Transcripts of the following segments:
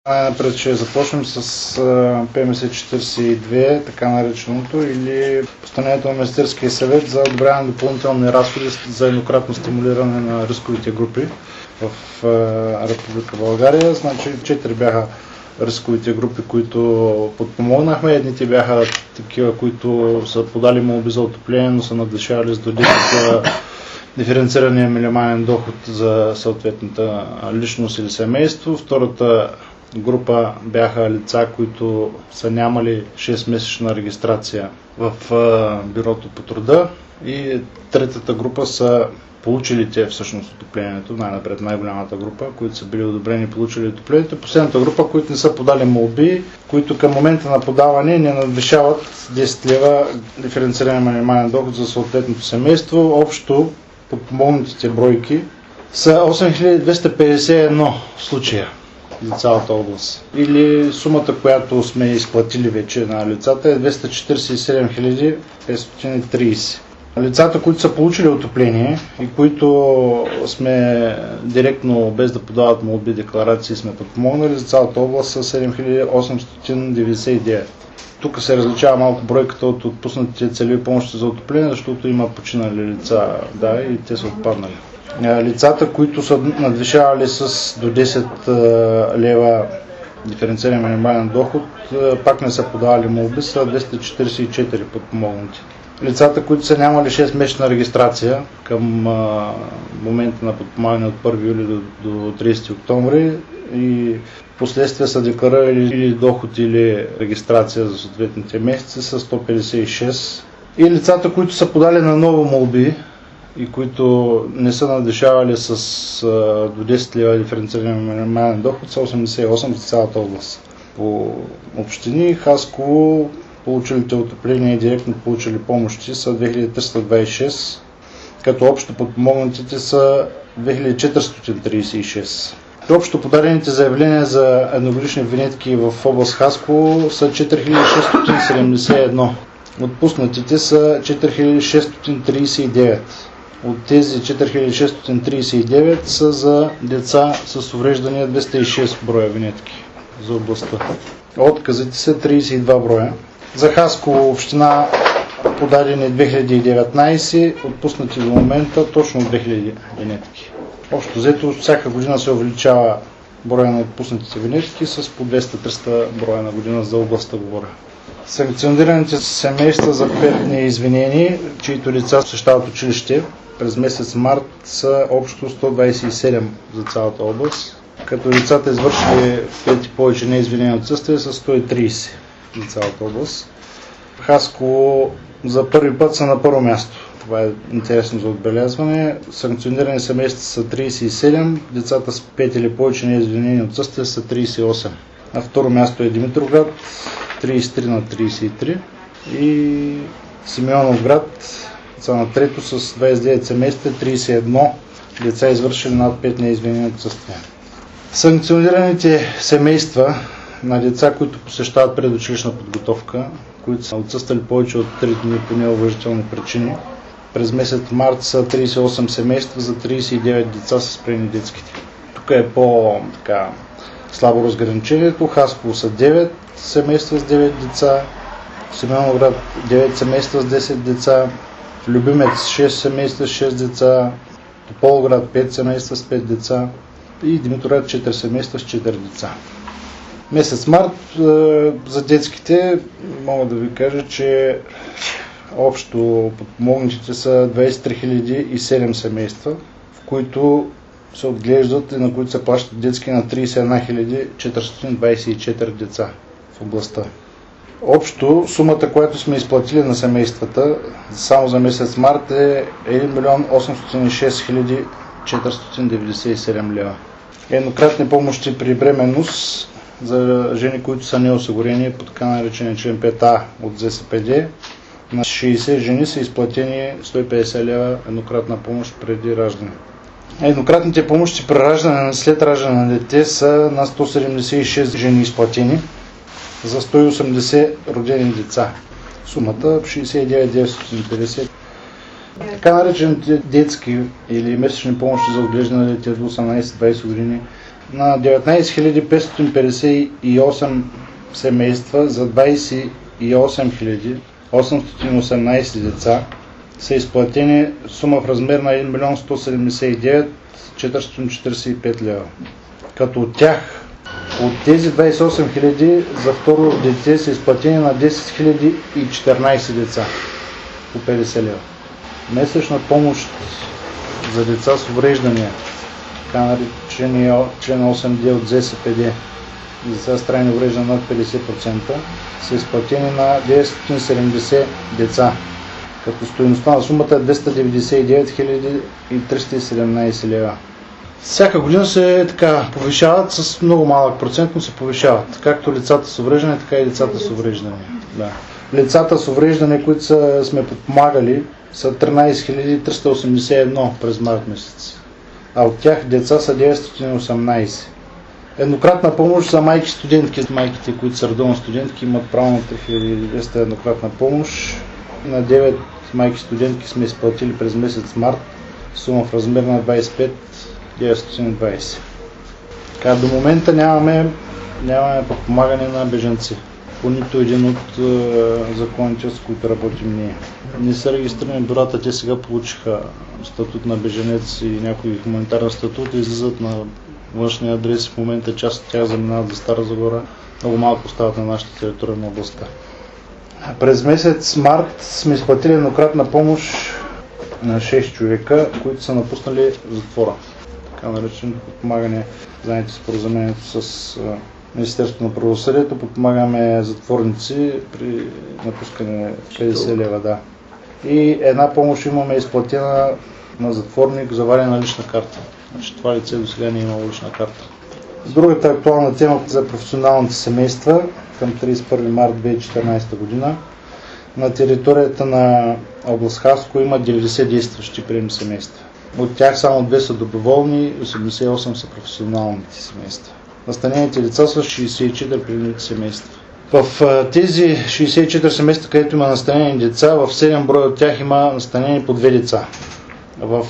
Най-напред ще започнем с ПМС-42, така нареченото, или постановлението на Министерския съвет за одобряване на допълнителни разходи за еднократно стимулиране на рисковите групи в Република България. Значи 4 бяха рисковите групи, които подпомогнахме. Едните бяха такива, които са подали молби за отопление, но са надвишавали с до 10 диференцирания минимален доход за съответната личност или семейство. Втората група бяха лица, които са нямали 6-месечна регистрация в бюрото по труда, и третата група са получилите всъщност отоплението, най-напред най-голямата група, които са били одобрени и получили отоплението. Последната група, които не са подали молби, които към момента на подаване не надвишават 10 лева диференциран минимален доход за съответното семейство. Общо подпомогнатите бройки са 8251 случая за цялата област. Или сумата, която сме изплатили вече на лицата, е 247 530. Лицата, които са получили отопление и които сме директно, без да подават молби, декларации, сме подпомогнали за цялата област, са 7899. Тук се различава малко бройката от отпуснатите целеви помощи за отопление, защото има починали лица, да, и те са отпаднали. Лицата, които са надвишавали с до 10 лева диференциран минимален доход, пак не са подавали молби, са 244 подпомогнати. Лицата, които са нямали 6-месечна регистрация към момента на подпомагане от 1 юли до 30 октомври и последствие са декларирали или доход, или регистрация за съответните месеци, са 156. И лицата, които са подали на ново молби и които не са надвишавали с до 10 лева диференциран минимален доход, са 88 за цялата област. По общини Хасково получилите отопление и директно получили помощи са 2326, като общо подпомогнатите са 2436. Общо подадените заявления за едногодишни винетки в област Хасково са 4671. Отпуснатите са 4639. От тези 4639 са за деца с увреждания 206 броя винетки за областта. Отказите са 32 броя. За Хасково община подадени 2019, отпуснати до момента точно 2000 винетки. Общо взето всяка година се увеличава броя на отпуснатите винетки с по 200-300 броя на година за областта говоря. Санкционираните семейства за 5 неизвинени, чието лица посещават училище през месец март, са общо 127 за цялата област, като лицата извършили 5 и повече неизвинени отсъствия са 130 за цялата област. Хасково за първи път са на първо място. Това е интересно за отбелязване. Санкционирани семейства са 37, децата с 5 или повече неизвинени отсъствия са 38. На второ място е Димитровград, 33 на 33, и Симеоновград са на трето с 29 семейства, 31 деца извършили над 5 неизвинени отсъствия. Санкционираните семейства на деца, които посещават предучилищна подготовка, които са отсъствали повече от 3 дни по неуважителни причини, през месец март са 38 семейства за 39 деца с спрени детските. Тук е по-слабо разграничението. Хасково са 9 семейства с 9 деца, Симеоновград 9 семейства с 10 деца, Любимец 6 семейства с 6 деца, Тополовград 5 семейства с 5 деца и Димитровград 4 семейства с 4 деца. Месец март за детските мога да ви кажа, че общо подпомогнатите са 23 007 семейства, в които се отглеждат и на които се плащат детски на 31 424 деца в областта. Общо сумата, която сме изплатили на семействата само за месец март е 1 806 497 лева. Еднократни помощи при бременност за жени, които са неосигурени по така наречения член 5А от ЗСПД, на 60 жени са изплатени 150 лева еднократна помощ преди раждане. Еднократните помощи при раждане, след раждане на дете са на 176 жени изплатени за 180 родени деца. Сумата 69 950. Така наречените детски или месечни помощи за отглеждане на дете до 18-20 години на 19 558 семейства за 28 818 деца са изплатени сума в размер на 1 179 445 лева. Като от тези 28 000 за второ дете са изплатени на 10 014 деца по 50 лева. Месечна помощ за деца с увреждания, така наречения член 8D от ЗСПД, деца с трайни увреждания над 50%, са изплатени на 970 деца, като стойността на сумата е 299 317 лева. Всяка година се повишават с много малък процент, но се повишават. Както лицата с увреждане, така и децата с увреждане. Да. Лицата с увреждане, които сме подпомагали, са 13 381 през март месец. А от тях деца са 918. Еднократна помощ за майки студентки. Майките, които са редовни студентки, имат право на 3200 еднократна помощ. На 9 майки студентки сме изплатили през месец март сума в размер на 25 920. До момента нямаме подпомагане на бежанци по нито един от законите, с които работим ние. Не са регистрирани бюрата, те сега получиха статут на беженец и някои хуманитарен статут и излизат на външния адрес. В момента част от тях заминават за Стара Загора, много малко остават на нашата територия на областта. През месец март сме изплатили еднократна помощ на 6 човека, които са напуснали затвора. Така наречено подпомагане, знаете, споразумението с Министерството на правосъдието, подпомагаме затворници при напускане 50 лева. Да. И една помощ имаме изплатена на затворник за валяне на лична карта. Значи, това лице до сега не е имало лична карта. Другата актуална тема за професионалните семейства към 31 март 2014 година. На територията на област Хасково има 90 действащи приемни семейства. От тях само 2 са доброволни, 88 са професионалните семейства. Настанените лица са 64 приемните семейства. В тези 64 семейства, където има настанени деца, в 7 броя от тях има настанени по 2 деца. В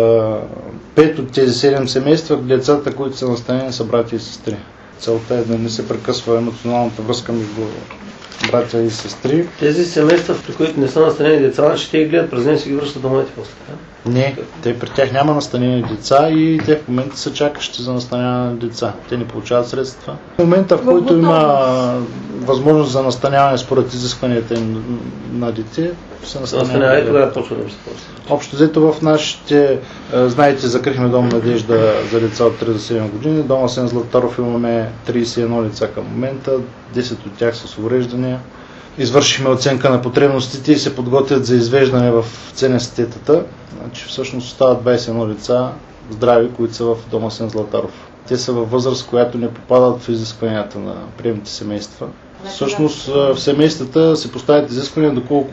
5 от тези 7 семейства децата, които са настанени, са братя и сестри. Целта е да не се прекъсва емоционалната връзка между братя и сестри. Тези семейства, при които не са настанени деца, ще ги гледат през ден и си ги връщат домовете после. Не, при тях няма настанени деца и те в момента са чакащи за настаняване на деца. Те не получават средства. В момента, в който има възможност за настаняване според изискванията на дете, се настанява. И тогава почва да се ползва. Общо взето в нашите, знаете, закрихме Дом Надежда за деца от 3 до 7 години. Дома Сен Златаров имаме 31 лица към момента, 10 от тях с увреждания. Извършихме оценка на потребностите и се подготвят за извеждане в ЦНСТ-тата. Значи, всъщност остават 21 лица здрави, които са в Дома Сен Златаров. Те са във възраст, която не попадат в изискванията на приемните семейства. Всъщност в семействата се поставят изисквания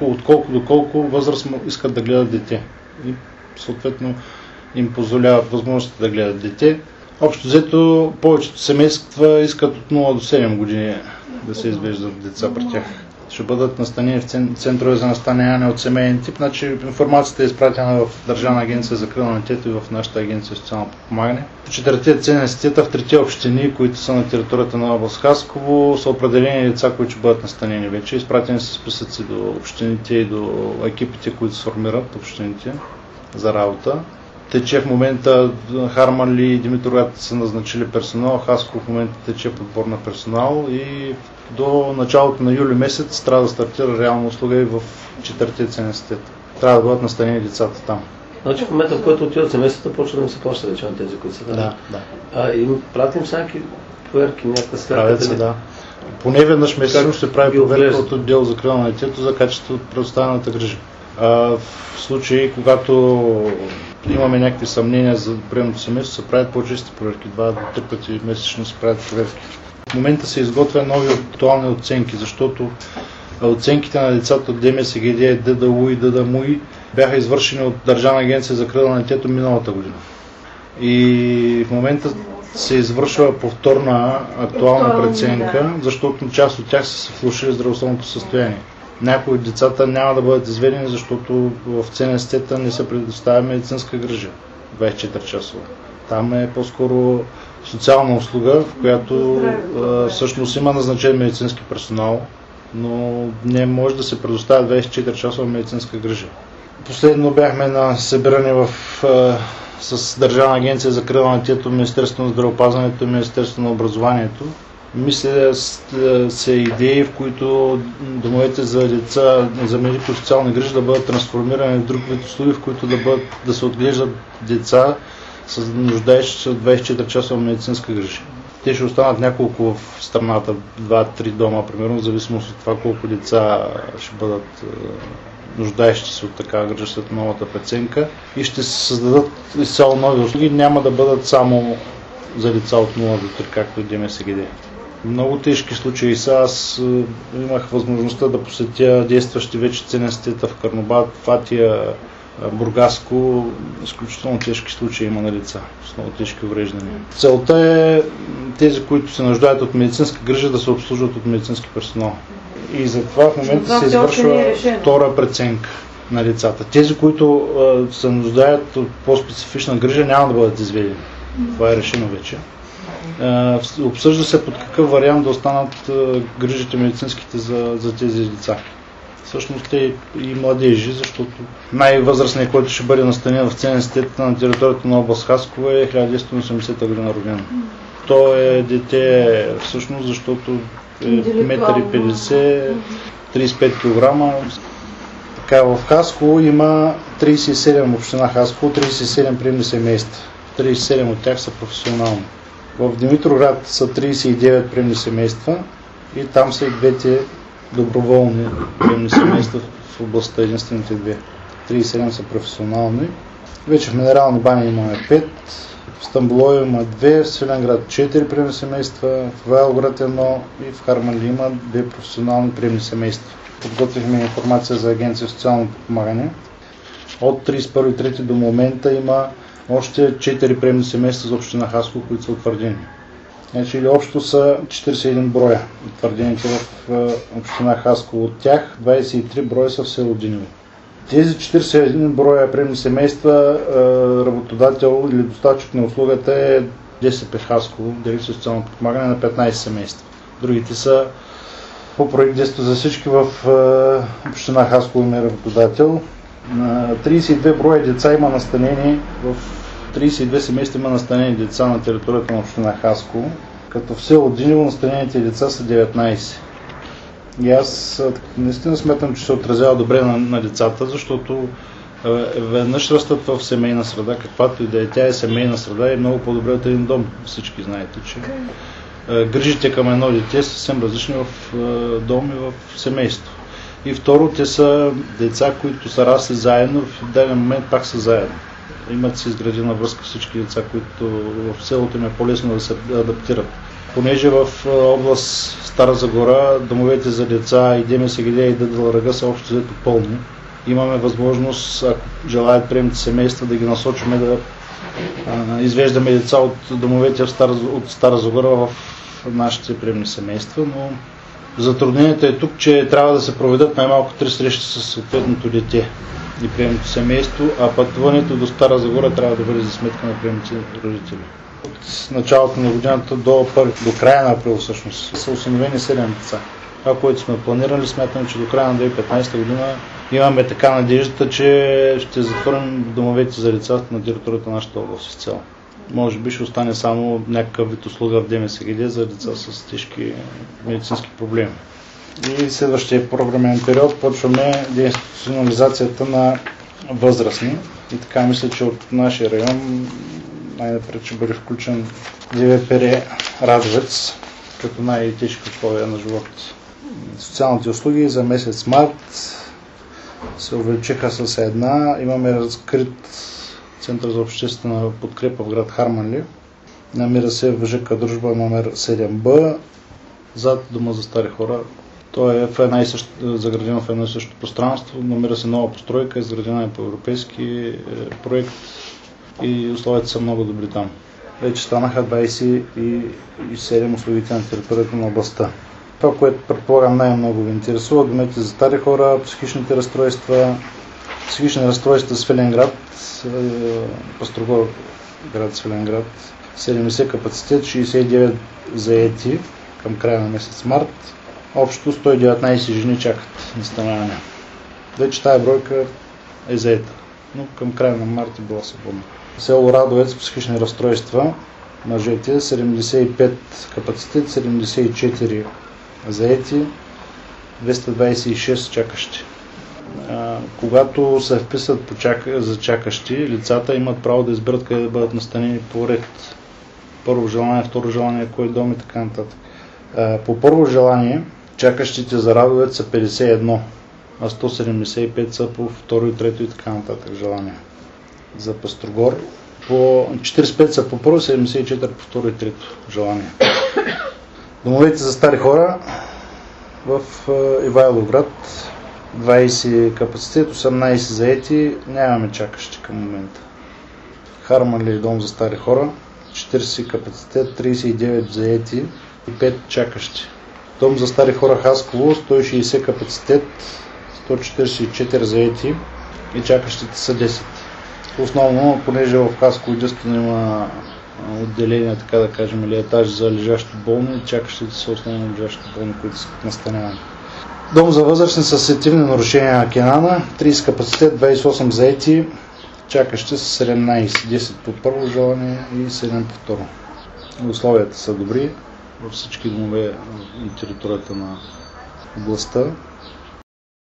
доколко възраст искат да гледат дете. И съответно им позволяват възможността да гледат дете. Общо взето повечето семейства искат от 0 до 7 години да се извеждат деца при тях. Ще бъдат настанени в центрове за настаняване от семейен тип. Значи информацията е изпратена в Държавна агенция за закрила на детето и в нашата агенция за социално подпомагане. 4 ЦНСТ-та в 3 общини, които са на територията на област Хасково, са определени деца, които ще бъдат настанени вече. Изпратени са списъци до общините и до екипите, които сформират общините за работа. Тече в момента Харманли и Димитровград са назначили персонал, Хасково в момента тече подбор на персонал и до началото на юли месец трябва да стартира реална услуга и в 4 ЦНСТ. Трябва да бъдат настанени децата там. Значи в момента, в който отиват семействата, почва да им се плаща вече на тези, които са там. Да. Им пратим всяки проверки, някаква сфера. Правят се, да. Поне веднъж месечно ще прави проверка от отдел за закрила на детето за качеството от предоставената грижа. В случаи, когато имаме някакви съмнения за приемното семейство, се правят по-чести проверки. 2 до 3 пъти месечно се правят проверки. В момента се изготвя нови актуални оценки, защото оценките на децата от ДМСГД, ДДУ и ДДМУИ бяха извършени от Държавна агенция за закрила на детето миналата година. И в момента се извършва повторна актуална преценка, защото част от тях са се влошили здравословното състояние. Някои от децата няма да бъдат изведени, защото в ЦНСТ-та не се предоставя медицинска грижа 24 часова. Там е по-скоро социална услуга, в която всъщност има назначен медицински персонал, но не може да се предоставя 24 часова медицинска грижа. Последно бяхме на събиране с Държавна агенция за закрила на детето, Министерството на здравеопазването и Министерството на образованието. Мисля се идеи, в които домовете за деца за медико-социални грижи да бъдат трансформирани в друг вид услуги, в които да се отглеждат деца с нуждаещи се от 24 часова медицинска грижа. Те ще останат няколко в страната, 2-3 дома, примерно, в зависимост от това колко деца ще бъдат нуждаещи се от така грижа след новата преценка и ще се създадат изцяло нови услуги, няма да бъдат само за деца от 0 до 3, както е ДМСГД. Много тежки случаи са. Аз имах възможността да посетя действащи вече ЦНСТ-та в Карнобат, Фатия, Бургаско. Изключително тежки случаи има на деца с много тежки увреждания. Целта е тези, които се нуждаят от медицинска грижа, да се обслужват от медицински персонал. И затова в момента се извършва втора преценка на децата. Тези, които се нуждаят от по-специфична грижа, няма да бъдат изведени. Това е решено вече. Обсъжда се под какъв вариант да останат грижите медицинските за тези деца. Всъщност те и младежи, защото най-възрастният, който ще бъде настанен в ЦНСТ на територията на област Хасково е 1980 година роден. То е дете всъщност, защото е 1,50 м, 35 кг. Така, в Хасково има 37 община Хасково, 37 приемни семейства. 37 от тях са професионални. В Димитроград са 39 приемни семейства и там са и двете доброволни приемни семейства в областта, единствените две. 37 са професионални. Вече в Минерални бани имаме 5, в Стамболово има 2, в Свиленград 4 приемни семейства, в Вайлград 1 и в Харманли има 2 професионални приемни семейства. Подготвихме информация за Агенция социално подпомагане. От 31.3 до момента има още 4 приемни семейства за община Хасково, които са утвърдени. Значи, общо са 41 броя утвърдените в община Хасково. От тях 23 броя са в село Диново. Тези 41 броя приемни семейства, работодател или доставчик на услугата е ДСП Хасково, Дирекция социално подпомагане на 15 семейства. Другите са по проект Действие за всички в община Хасково има работодател. 32 броя деца има настанени в 32 семейства има настанени деца на територията на община Хасково, като в село Диново настанените деца са 19. И аз наистина смятам, че се отразява добре на децата, защото веднъж растат в семейна среда, каквато и да е. Тя е семейна среда и е много по-добре от един дом. Всички знаете, че грижите към едно дете са съвсем различни в дом и в семейство. И второ, те са деца, които са расли заедно, в даден момент пак са заедно. Имат се изградена връзка всички деца, които в селото им е по-лесно да се адаптират. Понеже в област Стара Загора домовете за деца и ДМСГД и ДДЛРГ са общо взето пълни. Имаме възможност, ако желаят приемните семейства, да ги насочваме да извеждаме деца от домовете от Стара Загора в нашите приемни семейства, но затруднението е тук, че трябва да се проведат най-малко 3 срещи с съответното дете и приемното семейство, а пътуването до Стара Загора трябва да бъде за сметка на приемните родители. От началото на годината до края на април всъщност са установени 7 деца. Това, което сме планирали, смятаме, че до края на 2015 година имаме така надеждата, че ще затворим домовете за деца на територията на нашата област изцяло. Може би ще остане само някакъв вид услуга в ДМСГД за деца с тежки медицински проблеми. И следващия програмен период почваме деинституционализацията на възрастни. И така мисля, че от нашия район най-напред ще бъде включен ДВПР Радовец, като най-тежки условия на живот. Социалните услуги за месец март се увеличиха с една. Имаме разкрит Център за обществена подкрепа в град Харманли. Намира се в ЖК Дружба номер 7Б, зад Дома за стари хора. Той е заградено в едно и също пространство. Намира се нова постройка, изградена по европейски проект и условията са много добри там. Вече станаха 27 услугите на територията на областта. Това, което предполагам най-много ви интересува, домете за стари хора, психични разстройства Свиленград, Пастрогор град Свиленград, 70 капацитет, 69 заети към края на месец март. Общо 119 жени чакат настаняване. Вече тая бройка е заета, но към края на март е била свободна. Село Радовец, психични разстройства, мъжете 75 капацитет, 74 заети, 226 чакащи. Когато се вписват за чакащи, лицата имат право да изберат къде да бъдат настанени по ред. Първо желание, второ желание, кой дом и така нататък. По първо желание, чакащите за Радовец са 51, а 175 са по второ и трето и така нататък желание. За Пъстрогор по 45 са по първо, 74 по второ и трето желание. Домовете за стари хора в Ивайловград, 20 капацитет, 18 заети, нямаме чакащи към момента. Харманли дом за стари хора, 40 капацитет, 39 заети и 5 чакащи. Дом за стари хора Хасково, 160 капацитет, 144 заети и чакащите са 10. Основно, понеже в Хасково единствено има отделения, така да кажем, или етаж за лежащи болни, чакащите са основно лежащи болни, които са настанявани. Дом за възрастни с сетивни нарушения на Кенана, 30 капацитет, 28 заети, чакащи са 17, 10 по първо желание и 7 по второ. Условията са добри във всички домове на територията на областта.